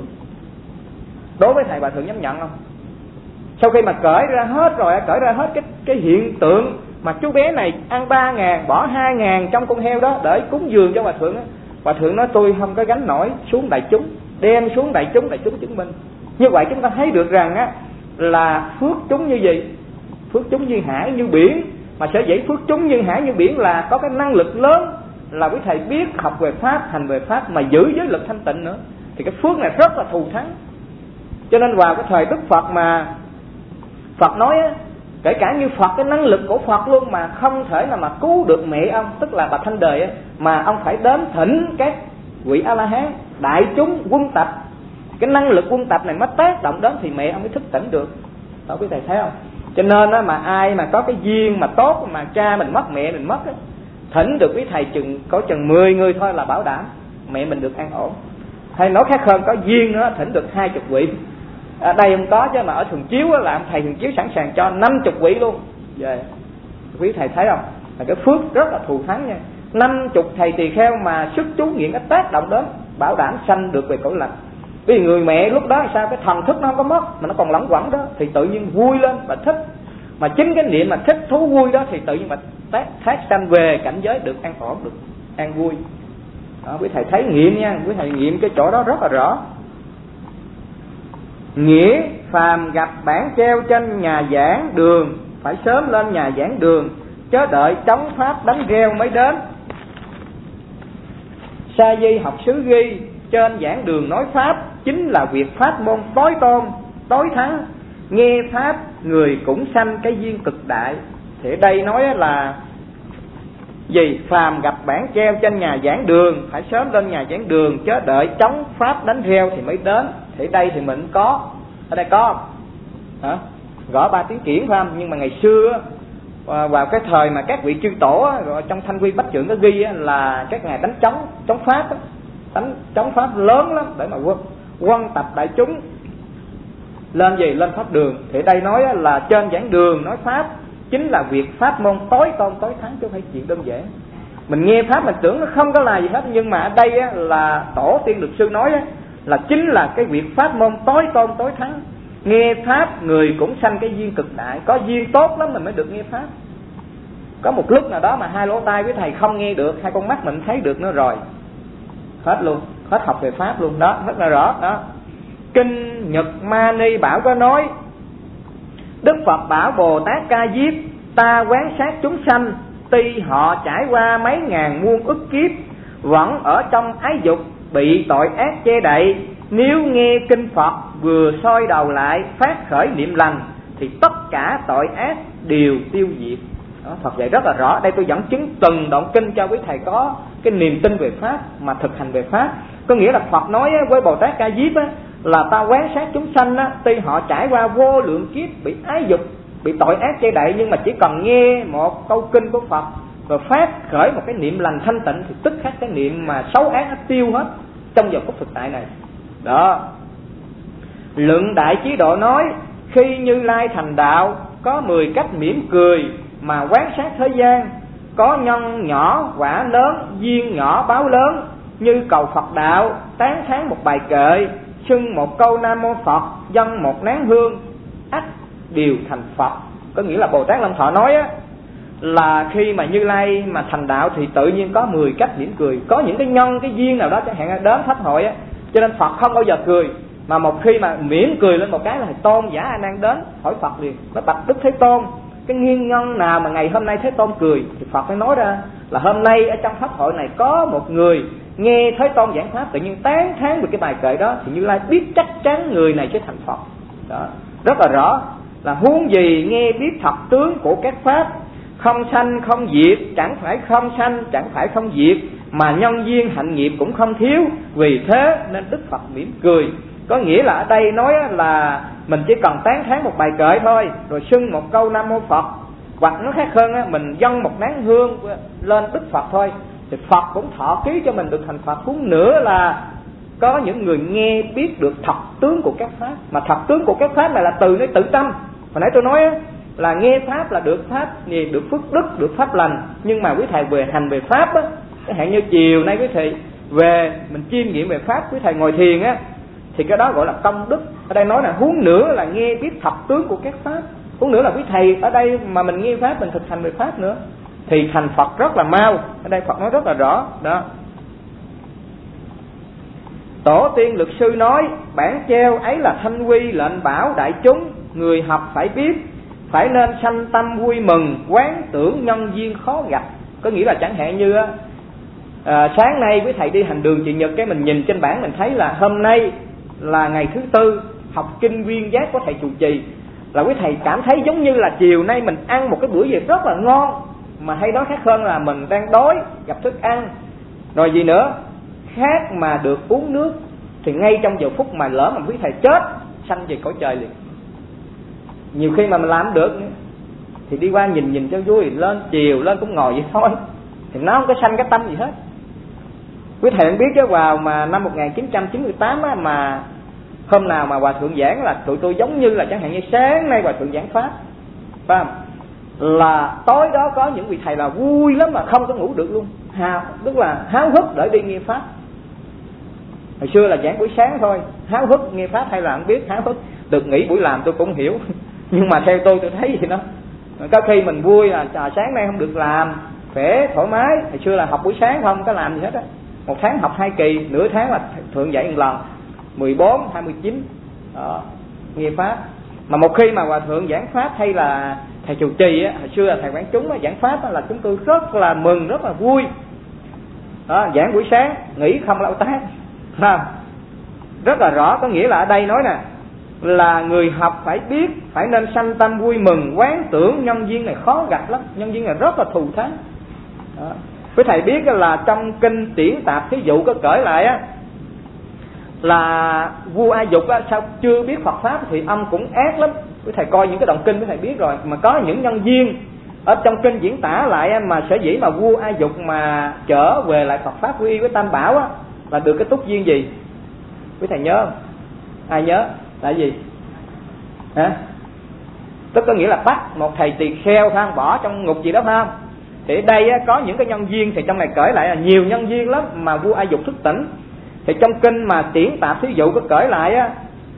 Đối với thầy, hòa thượng dám nhận không? Sau khi mà cởi ra hết rồi, cởi ra hết cái hiện tượng mà chú bé này ăn 3.000 bỏ 2.000 trong con heo đó để cúng dường cho hòa thượng á, hòa thượng nói tôi không có gánh nổi, xuống đại chúng, đem xuống đại chúng chứng minh. Như vậy chúng ta thấy được rằng á, là phước chúng như gì? Phước chúng như hải như biển. Mà sở dĩ phước chúng như hải như biển là có cái năng lực lớn, là quý thầy biết học về pháp, hành về pháp mà giữ giới lực thanh tịnh nữa, thì cái phước này rất là thù thắng. Cho nên vào cái thời Đức Phật mà Phật nói á, kể cả như Phật, cái năng lực của Phật luôn mà không thể nào mà cứu được mẹ ông, tức là bà Thanh Đời á, mà ông phải đến thỉnh các vị A-la-hán, đại chúng quân tập. Cái năng lực quân tập này mới tác động đến thì mẹ ông mới thức tỉnh được. Đó quý thầy thấy không? Cho nên á, mà ai mà có cái duyên mà tốt, mà cha mình mất, mẹ mình mất á, thỉnh được quý thầy có chừng 10 người thôi là bảo đảm mẹ mình được an ổn. Hay nói khác hơn, có duyên nữa thỉnh được 20 vị. Ở đây không có, chứ mà ở Thường Chiếu á, là ông thầy Thường Chiếu sẵn sàng cho 50 vị luôn. Vậy quý thầy thấy không? Là cái phước rất là thù thắng nha. 50 thầy tỳ kheo mà sức chú nghiện nó tác động đến, bảo đảm sanh được về cõi lành. Vì người mẹ lúc đó sao cái thần thức nó không có mất mà nó còn lẳng quẩn đó, thì tự nhiên vui lên và thích. Mà chính cái niệm mà thích thú vui đó thì tự nhiên mà thác sanh về cảnh giới được an ổn, được an vui. Đó, quý thầy thấy nghiệm nha, quý thầy nghiệm cái chỗ đó rất là rõ. Nghĩa phàm gặp bản treo trên nhà giảng đường, phải sớm lên nhà giảng đường, chớ đợi trống pháp đánh reo mới đến. Sa di học xứ ghi, trên giảng đường nói pháp, chính là việc pháp môn tối tôn, tối thắng. Nghe pháp người cũng sanh cái duyên cực đại. Thì ở đây nói là gì? Phàm gặp bản treo trên nhà giảng đường, phải sớm lên nhà giảng đường, chớ đợi trống pháp đánh reo thì mới đến. Thì đây thì mình có, ở đây có hả? Gõ 3 tiếng kiển phải không? Nhưng mà ngày xưa vào cái thời mà các vị chư tổ trong Thanh Quy Bách Trượng có ghi là các ngài đánh trống pháp, đánh trống pháp lớn lắm để mà quân tập đại chúng lên gì? Lên pháp đường. Thì đây nói là trên giảng đường nói pháp, chính là việc pháp môn tối tôn tối thắng, chứ không phải chuyện đơn giản. Mình nghe pháp mình tưởng nó không có là gì hết, nhưng mà ở đây là tổ tiên luật sư nói là chính là cái việc pháp môn tối tôn tối thắng. Nghe pháp người cũng sanh cái duyên cực đại. Có duyên tốt lắm mình mới được nghe pháp. Có một lúc nào đó mà hai lỗ tai với thầy không nghe được, hai con mắt mình thấy được nó rồi, hết luôn, hết học về pháp luôn. Đó, rất là rõ đó. Kinh Nhật Mani Bảo có nói Đức Phật bảo Bồ Tát Ca Diếp: ta quán sát chúng sanh, tuy họ trải qua mấy ngàn muôn ức kiếp, vẫn ở trong ái dục bị tội ác che đậy. Nếu nghe kinh Phật vừa soi đầu lại phát khởi niệm lành, thì tất cả tội ác đều tiêu diệt. Đó, Phật dạy rất là rõ. Đây tôi dẫn chứng từng đoạn kinh cho quý thầy có cái niềm tin về Pháp mà thực hành về Pháp. Có nghĩa là Phật nói với Bồ Tát Ca Diếp là ta quán sát chúng sanh, tuy họ trải qua vô lượng kiếp bị ái dục, bị tội ác che đậy, nhưng mà chỉ cần nghe một câu kinh của Phật và phát khởi một cái niệm lành thanh tịnh, thì tức khắc cái niệm mà xấu ác nó tiêu hết trong giờ phút thực tại này. Đó. Luận Đại Chí Độ nói: khi Như Lai thành đạo, có 10 cách mỉm cười mà quán sát thế gian. Có nhân nhỏ quả lớn, duyên nhỏ báo lớn. Như cầu Phật đạo, tán thán một bài kệ, xưng một câu Nam Mô Phật, dâng một nén hương, ắt đều thành Phật. Có nghĩa là Bồ Tát Long Thọ nói là khi mà Như Lai mà thành đạo thì tự nhiên có 10 cách mỉm cười. Có những cái nhân, cái duyên nào đó chẳng hạn đến pháp hội cho nên Phật không bao giờ cười, mà một khi mà mỉm cười lên một cái là tôn giả A Nan đến hỏi Phật liền. Nó bạch Đức Thế Tôn, cái nguyên nhân nào mà ngày hôm nay Thế Tôn cười? Thì Phật mới nói ra là hôm nay ở trong pháp hội này có một người nghe Thế Tôn giảng pháp, tự nhiên tán thán về cái bài kệ đó, thì Như Lai biết chắc chắn người này sẽ thành Phật. Đó, rất là rõ. Là huống gì nghe biết thật tướng của các pháp, không sanh không diệt, chẳng phải không sanh, chẳng phải không diệt, mà nhân duyên hạnh nghiệp cũng không thiếu, vì thế nên Đức Phật mỉm cười. Có nghĩa là ở đây nói là mình chỉ cần tán thán một bài kệ thôi, rồi xưng một câu Nam Mô Phật, hoặc nó khác hơn mình dâng một nén hương lên Đức Phật thôi, thì Phật cũng thọ ký cho mình được thành Phật. Huống nữa là có những người nghe biết được thật tướng của các pháp, mà thật tướng của các pháp này là từ nơi tự tâm. Hồi nãy tôi nói là nghe pháp là được pháp gì, được phước đức, được pháp lành. Nhưng mà quý thầy về hành về pháp chẳng hạn như chiều nay quý thầy về mình chiêm nghiệm về pháp, quý thầy ngồi thiền thì cái đó gọi là công đức. Ở đây nói là huống nữa là nghe biết thật tướng của các pháp, huống nữa là quý thầy ở đây mà mình nghe pháp, mình thực hành về pháp nữa, thì thành Phật rất là mau. Ở đây Phật nói rất là rõ đó. Tổ tiên Luật Sư nói: bản treo ấy là thanh quy lệnh bảo đại chúng, người học phải biết, phải nên sanh tâm vui mừng, quán tưởng nhân duyên khó gặp. Có nghĩa là chẳng hạn như sáng nay quý thầy đi hành đường Chủ nhật, cái mình nhìn trên bảng mình thấy là hôm nay là ngày thứ tư học kinh Viên Giác của thầy trụ trì, là quý thầy cảm thấy giống như là chiều nay mình ăn một cái bữa gì rất là ngon, mà hay nói khác hơn là mình đang đói gặp thức ăn. Rồi gì nữa, khác mà được uống nước, thì ngay trong giờ phút mà lỡ mà quý thầy chết sanh về cõi trời liền. Nhiều khi mà mình làm được thì đi qua nhìn cho vui, lên chiều lên cũng ngồi vậy thôi, thì nó không có sanh cái tâm gì hết. Quý thầy biết cái vào mà năm 1998 mà hôm nào mà Hòa Thượng giảng là tụi tôi giống như là chẳng hạn như sáng nay Hòa Thượng giảng pháp, phải không? Là tối đó có những vị thầy là vui lắm mà không có ngủ được luôn, tức là háo hức để đi nghe pháp. Hồi xưa là giảng buổi sáng thôi, háo hức nghe pháp hay là không biết, háo hức được nghỉ buổi làm tôi cũng hiểu. Nhưng mà theo tôi thấy gì đó, có khi mình vui là sáng nay không được làm, khỏe thoải mái. Hồi xưa là học buổi sáng không có làm gì hết á, một tháng học 2 kỳ, nửa tháng là Thượng dạy một lần, 14, 29 nghe pháp. Mà một khi mà Hòa Thượng giảng pháp hay là thầy trụ trì hồi xưa là thầy Quảng Chúng giảng pháp là chúng tôi rất là mừng, rất là vui. Giảng buổi sáng nghỉ không lâu tác, rất là rõ. Có nghĩa là ở đây nói nè, là người học phải biết, phải nên sanh tâm vui mừng, quán tưởng nhân duyên này khó gặp lắm, nhân duyên này rất là thù thắng. Quý thầy biết là trong kinh Tiễn Tạp thí dụ có cởi lại là vua A Dục sao chưa biết Phật pháp thì ông cũng ác lắm. Quý thầy coi những cái đoạn kinh quý thầy biết rồi, mà có những nhân duyên ở trong kinh diễn tả lại mà sở dĩ mà vua A Dục mà trở về lại Phật pháp quy y với Tam Bảo là được cái túc duyên gì? Quý thầy nhớ không? Ai nhớ? Là gì? Tức có nghĩa là bắt một thầy tỳ kheo phải không? Bỏ trong ngục gì đó phải không? Thì ở đây có những cái nhân duyên, thì trong này cởi lại là nhiều nhân duyên lắm mà vua A Dục thức tỉnh. Thì trong kinh mà Tiễn Tạp thí dụ có cởi lại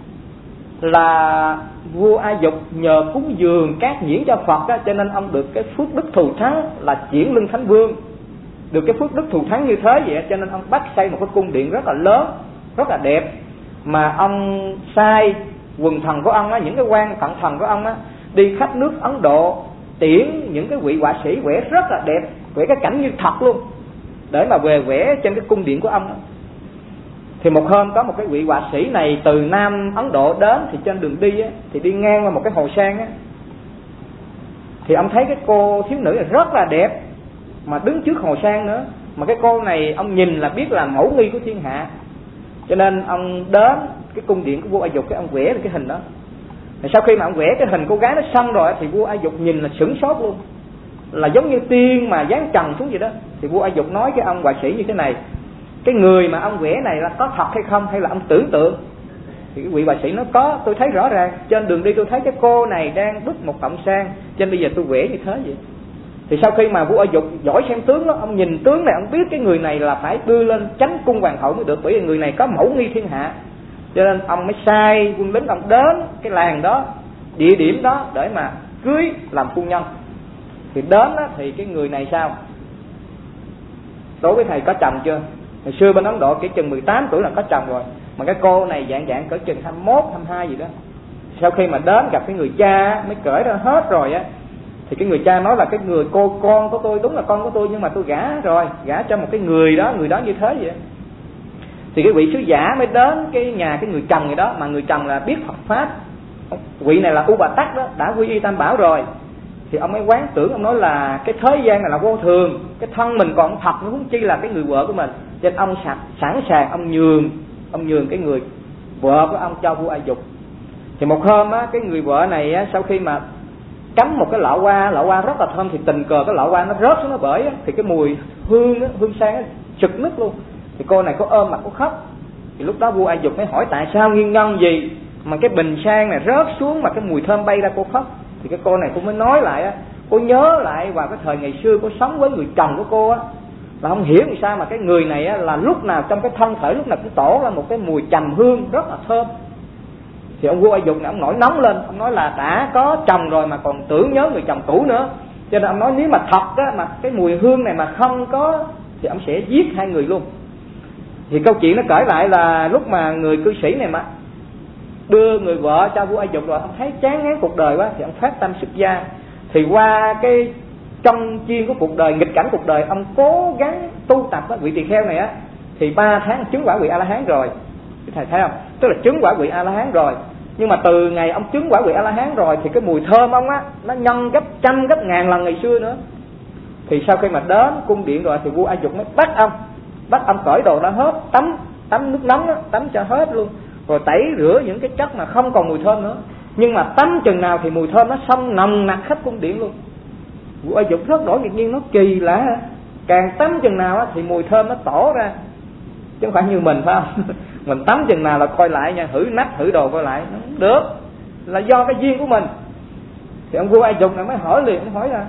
là vua A Dục nhờ cúng dường cát nhiễn cho Phật cho nên ông được cái phước đức thù thắng là chuyển lưng thánh vương. Được cái phước đức thù thắng như thế vậy cho nên ông bắt xây một cái cung điện rất là lớn, rất là đẹp. Mà ông sai quần thần của ông những cái quan cận thần của ông đi khắp nước Ấn Độ tiễn những cái vị họa sĩ vẽ rất là đẹp, vẽ cái cảnh như thật luôn, để mà về vẽ trên cái cung điện của ông. Thì một hôm có một cái vị họa sĩ này từ Nam Ấn Độ đến, thì trên đường đi á, thì đi ngang qua một cái hồ sen á, thì ông thấy cái cô thiếu nữ này rất là đẹp, mà đứng trước hồ sen nữa, mà cái cô này ông nhìn là biết là mẫu nghi của thiên hạ. Cho nên ông đến cái cung điện của vua A Dục, cái ông vẽ được cái hình đó. Thì sau khi mà ông vẽ cái hình cô gái nó xong rồi, thì vua A Dục nhìn là sửng sốt luôn, là giống như tiên mà giáng trần xuống vậy đó. Thì vua A Dục nói cái ông họa sĩ như thế này: cái người mà ông vẽ này là có thật hay không, hay là ông tưởng tượng? Thì cái vị họa sĩ nói có, tôi thấy rõ ràng, trên đường đi tôi thấy cái cô này đang bứt một cọng sen, cho nên bây giờ tôi vẽ như thế vậy. Thì sau khi mà vua A Dục giỏi xem tướng đó, ông nhìn tướng này ông biết cái người này là phải đưa lên chánh cung hoàng hậu mới được, bởi vì người này có mẫu nghi thiên hạ. Cho nên ông mới sai quân lính ông đến cái làng đó, địa điểm đó để mà cưới làm phu nhân. Thì đến đó, thì cái người này sao? Đối với thầy có chồng chưa? Hồi xưa bên Ấn Độ kể chừng 18 tuổi là có chồng rồi, mà cái cô này dạng cỡ chừng 21, 22 gì đó. Sau khi mà đến gặp cái người cha mới cởi ra hết rồi á, thì cái người cha nói là cái người con của tôi, đúng là con của tôi, nhưng mà tôi gả rồi, gả cho một cái người đó như thế vậy. Thì cái vị sứ giả mới đến cái nhà cái người chồng này đó, mà người chồng là biết Phật pháp, vị này là U Bà Tắc đó, đã quy y Tam Bảo rồi. Thì ông ấy quán tưởng, ông nói là cái thế gian này là vô thường, cái thân mình còn thật, nó huống chi là cái người vợ của mình. Cho nên ông sẵn sàng ông nhường cái người vợ của ông cho vua A Dục. Thì một hôm á, cái người vợ này á, sau khi mà cắm một cái lọ hoa rất là thơm, thì tình cờ cái lọ hoa nó rớt xuống nó bể á, thì cái mùi hương sen á, trực nức luôn. Thì cô này có ôm mặt có khóc. Thì lúc đó vua A Dục mới hỏi tại sao, nguyên nhân gì mà cái bình sen này rớt xuống mà cái mùi thơm bay ra, cô khóc. Thì cái cô này cũng mới nói lại á, cô nhớ lại vào cái thời ngày xưa cô sống với người chồng của cô á, là không hiểu làm sao mà cái người này á, là lúc nào trong cái thân thể lúc nào cũng tổ ra một cái mùi trầm hương rất là thơm. Thì ông vua A Dục này ông nổi nóng lên, ông nói là đã có chồng rồi mà còn tưởng nhớ người chồng cũ nữa. Cho nên ông nói nếu mà thật á, mà cái mùi hương này mà không có thì ông sẽ giết hai người luôn. Thì câu chuyện nó kể lại là lúc mà người cư sĩ này mà đưa người vợ cho vua A Dục rồi, ông thấy chán ngán cuộc đời quá, thì ông phát tâm xuất gia. Thì qua cái trong chiên của cuộc đời, nghịch cảnh cuộc đời, ông cố gắng tu tập á, vị tỳ kheo này á, thì 3 tháng chứng quả vị A La Hán rồi. Thầy thấy không? Tức là chứng quả vị A La Hán rồi. Nhưng mà từ ngày ông chứng quả vị A La Hán rồi thì cái mùi thơm ông á, nó nhân gấp trăm gấp ngàn lần ngày xưa nữa. Thì sau khi mà đến cung điện rồi thì vua A Dục mới bắt ông cởi đồ ra hết, tắm nước nóng đó, tắm cho hết luôn, rồi tẩy rửa những cái chất mà không còn mùi thơm nữa. Nhưng mà tắm chừng nào thì mùi thơm nó xông nồng nặc khắp cung điện luôn. Vua A Dục rất đổi ngạc nhiên, nó kỳ lạ, càng tắm chừng nào thì mùi thơm nó tổ ra, chứ không phải như mình phải không? Mình tắm chừng nào là coi lại nha, thử nách thử đồ coi lại, nó không được, là do cái duyên của mình. Thì ông vua A Dục này mới hỏi liền, ông hỏi là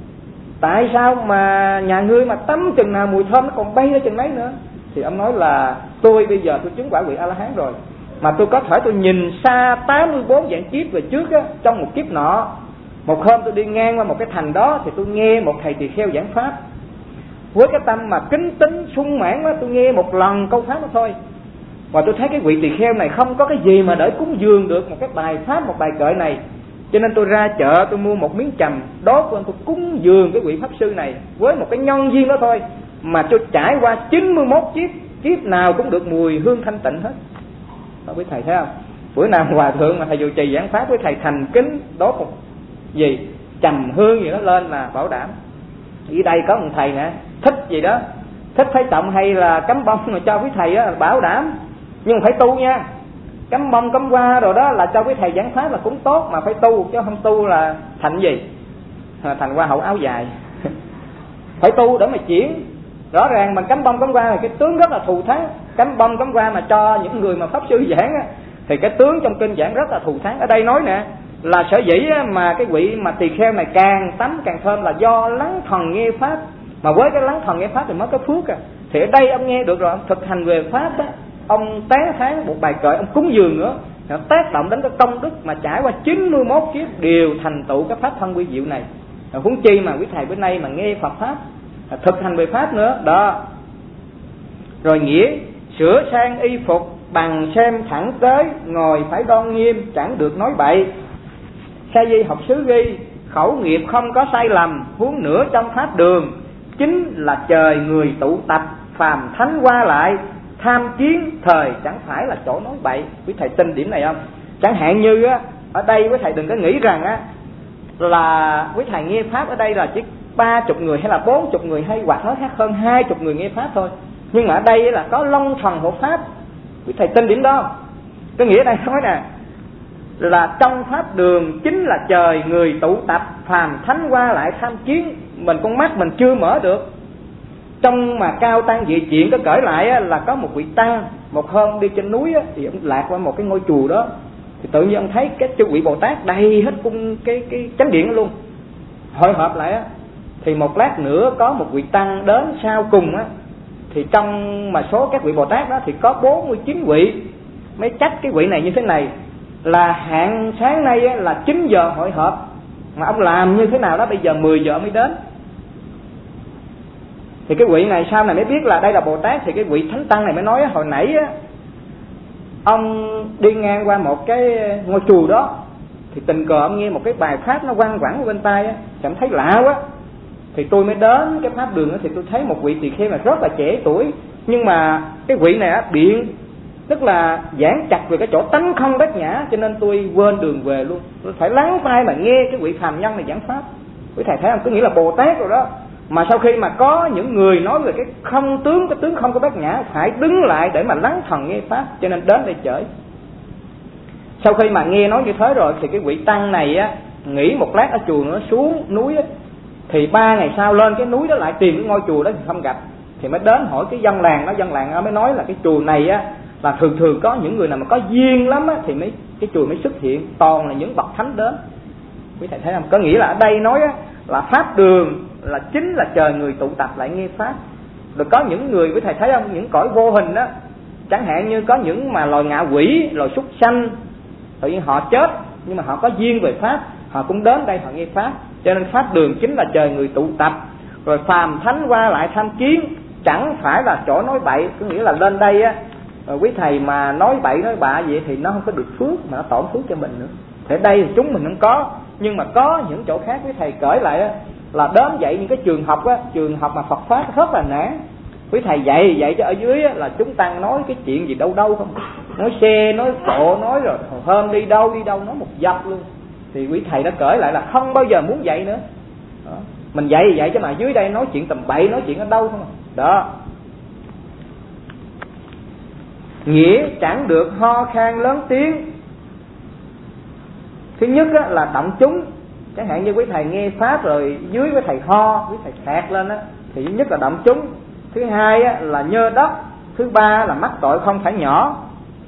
tại sao mà nhà ngươi mà tắm chừng nào mùi thơm nó còn bay ra chừng mấy nữa? Thì ông nói là tôi bây giờ tôi chứng quả vị A La Hán rồi, mà tôi có thể tôi nhìn xa 84 vạn kiếp về trước á, trong một kiếp nọ, một hôm tôi đi ngang qua một cái thành đó thì tôi nghe một thầy tỳ kheo giảng pháp. Với cái tâm mà kính tín sung mãn đó, tôi nghe một lần câu pháp đó thôi, và tôi thấy cái vị tỳ kheo này không có cái gì mà để cúng dường được một cái bài pháp, một bài kệ này. Cho nên tôi ra chợ tôi mua một miếng trầm đốt lên, tôi cúng dường cái vị pháp sư này với một cái nhân duyên đó thôi, mà tôi trải qua 91 kiếp nào cũng được mùi hương thanh tịnh hết. Đó, quý thầy thấy không? Bữa nào hòa thượng mà thầy dù trì giảng pháp với thầy thành kính đốt một gì trầm hương gì đó lên là bảo đảm. Ở đây có một thầy nè, thích gì đó, thích thấy trọng hay là cắm bông mà cho quý thầy á, bảo đảm, nhưng phải tu nha. Cắm bông cắm hoa rồi đó là cho quý thầy giảng pháp là cũng tốt, mà phải tu, chứ không tu là thành gì? Thành hoa hậu áo dài. Phải tu để mà chuyển. Rõ ràng mình cắm bông cắm hoa thì cái tướng rất là thù thắng. Cắm bông cắm hoa mà cho những người mà pháp sư giảng á, thì cái tướng trong kinh giảng rất là thù thắng. Ở đây nói nè, là sở dĩ mà cái vị mà tỳ kheo này càng tắm càng thơm là do lắng thần nghe pháp. Mà với cái lắng thần nghe pháp thì mới có phước à. Thì ở đây ông nghe được rồi, ông thực hành về pháp á, ông tán thán một bài kệ, ông cúng dường nữa, nó tác động đến cái công đức mà trải qua 91 kiếp đều thành tựu cái pháp thân quy diệu này. Huống chi mà quý thầy bữa nay mà nghe Phật pháp, thực hành về pháp nữa đó. Rồi nghĩa sửa sang y phục bằng xem thẳng tới, ngồi phải đoan nghiêm, chẳng được nói bậy. Sa di học xứ ghi, khẩu nghiệp không có sai lầm, huống nữa trong pháp đường. Chính là trời người tụ tập, phàm thánh qua lại, tham chiến thời chẳng phải là chỗ nói bậy. Quý thầy tin điểm này không? Chẳng hạn như á, ở đây quý thầy đừng có nghĩ rằng á là quý thầy nghe pháp ở đây là chỉ 30 người hay là 40 người, hay hoặc nói khác hơn 20 người nghe pháp thôi. Nhưng mà ở đây là có long thần hộ pháp. Quý thầy tin điểm đó không? Cái nghĩa đây nói nè, là trong pháp đường chính là trời người tụ tập, phàm thánh qua lại tham chiến. Mình con mắt mình chưa mở được. Trong mà Cao Tăng Dị Chuyện có kể lại á, là có một vị tăng một hôm đi trên núi á, thì ông lạc qua một cái ngôi chùa đó, thì tự nhiên ông thấy cái chư vị Bồ Tát đầy hết cung cái chánh điện luôn. Hội họp lại á, thì một lát nữa có một vị tăng đến sau cùng á, thì trong mà số các vị Bồ Tát đó thì có 49 vị. Mới trách cái vị này như thế này, là hạn sáng nay á, là 9 giờ hội họp, mà ông làm như thế nào đó bây giờ 10 giờ mới đến. Thì cái vị này sau này mới biết là đây là Bồ Tát. Thì cái vị thánh tăng này mới nói hồi nãy á, ông đi ngang qua một cái ngôi chùa đó, thì tình cờ ông nghe một cái bài pháp nó vang vẳng ở bên tai á, cảm thấy lạ quá. Thì tôi mới đến cái pháp đường đó, thì tôi thấy một vị tỳ kheo mà rất là trẻ tuổi, nhưng mà cái vị này á biện, tức là giảng chặt về cái chỗ tánh không bát nhã, cho nên tôi quên đường về luôn. Tôi phải lắng tai mà nghe cái vị phàm nhân này giảng pháp. Quý thầy thấy không? Có nghĩa là Bồ Tát rồi đó. Mà sau khi mà có những người nói về cái không tướng, cái tướng không có bát nhã, phải đứng lại để mà lắng thần nghe pháp, cho nên đến đây chởi. Sau khi mà nghe nói như thế rồi, thì cái vị tăng này á nghỉ một lát ở chùa nữa, xuống núi á, thì 3 ngày sau lên cái núi đó lại tìm cái ngôi chùa đó thì không gặp. Thì mới đến hỏi cái dân làng đó, dân làng đó mới nói là cái chùa này á là thường có những người nào mà có duyên lắm á, thì mới cái chùa mới xuất hiện, toàn là những bậc thánh đến. Quý thầy thấy không? Có nghĩa là ở đây nói á, là pháp đường là chính là trời người tụ tập lại nghe pháp. Rồi có những người, quý thầy thấy không, những cõi vô hình đó, chẳng hạn như có những mà loài ngạ quỷ, loài súc sanh, tự nhiên họ chết nhưng mà họ có duyên về pháp, họ cũng đến đây họ nghe pháp. Cho nên pháp đường chính là trời người tụ tập. Rồi phàm thánh qua lại tham kiến, chẳng phải là chỗ nói bậy. Có nghĩa là lên đây á, quý thầy mà nói bậy nói bạ vậy thì nó không có được phước, mà nó tổn phước cho mình nữa. Thế đây thì chúng mình không có, nhưng mà có những chỗ khác quý thầy kể lại á, là đến dạy những cái trường học á, trường học mà Phật pháp rất là nản. Quý thầy dạy cho ở dưới á, là chúng tăng nói cái chuyện gì đâu không, nói xe, nói cộ, nói rồi hôm đi đâu nói một dọc luôn. Thì quý thầy đã kể lại là không bao giờ muốn dạy nữa đó. Mình dạy chứ mà dưới đây nói chuyện tầm bậy, nói chuyện ở đâu không đó. Nghĩa chẳng được ho khan lớn tiếng. Thứ nhất á, là động chúng. Chẳng hạn như quý thầy nghe pháp rồi dưới quý thầy ho, quý thầy khạc lên á, thì thứ nhất là động chúng. Thứ hai á, là nhơ đất. Thứ ba là mắc tội không phải nhỏ.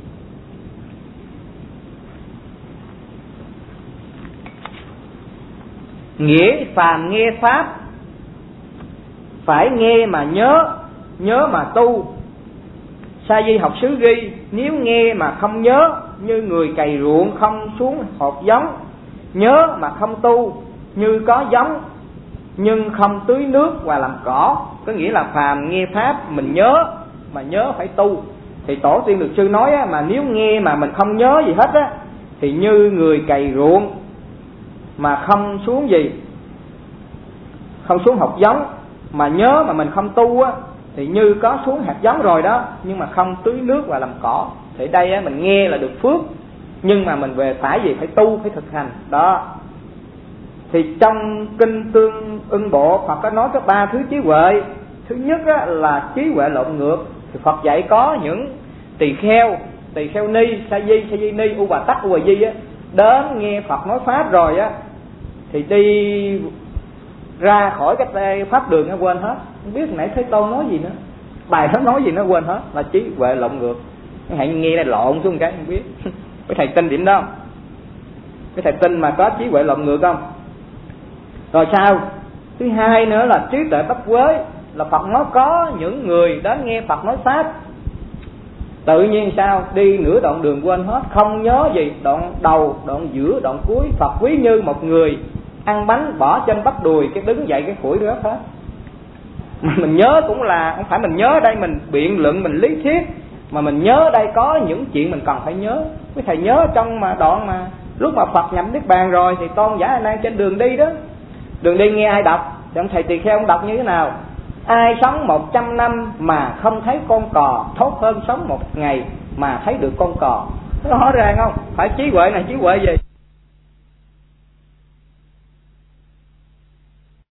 Nghĩa phàm nghe pháp phải nghe mà nhớ mà tu. Sa di học xứ ghi, nếu nghe mà không nhớ, như người cày ruộng không xuống hột giống. Nhớ mà không tu, như có giống nhưng không tưới nước và làm cỏ. Có nghĩa là phàm nghe pháp mình nhớ, mà nhớ phải tu. Thì tổ tiên luật sư nói á, mà nếu nghe mà mình không nhớ gì hết á, thì như người cày ruộng mà không xuống gì, không xuống hột giống. Mà nhớ mà mình không tu á, thì như có xuống hạt giống rồi đó, nhưng mà không tưới nước và làm cỏ. Thì đây á, mình nghe là được phước, nhưng mà mình về phải gì? Phải tu, phải thực hành đó. Thì trong kinh Tương Ưng Bộ, Phật có nói có 3 thứ trí huệ. Thứ nhất á, là trí huệ lộn ngược. Thì Phật dạy có những tỳ kheo ni, sa di ni, u bà tắc, u bà di á, đến nghe Phật nói pháp rồi á, thì đi ra khỏi cái pháp đường nó quên hết, không biết nãy Thế Tôn nói gì nữa, bài nó nói gì nó quên hết, là trí huệ lộn ngược. Hãy nghe này lộn xuống cái không biết. Cái thầy tin điểm đó không? Cái thầy tin mà có trí huệ lộn ngược không? Rồi sao? Thứ hai nữa là trí tuệ bất quế. Là Phật nói có những người đến nghe Phật nói pháp, tự nhiên sao đi nửa đoạn đường quên hết, không nhớ gì, đoạn đầu, đoạn giữa, đoạn cuối. Phật ví như một người ăn bánh bỏ trên bắp đùi, cái đứng dậy cái phủi rớt hết. Mà mình nhớ cũng là không phải mình nhớ ở đây mình biện luận, mình lý thuyết, mà mình nhớ ở đây có những chuyện mình cần phải nhớ. Cái thầy nhớ trong mà đoạn mà Lúc mà Phật nhập Niết Bàn rồi thì Tôn giả A Nan trên đường đi đó, đường đi nghe ai đọc thì ông thầy tỳ kheo ông đọc như thế nào: ai sống 100 năm mà không thấy con cò, tốt hơn sống 1 ngày mà thấy được con cò. Nó rõ ràng không? Phải trí huệ này, trí huệ gì?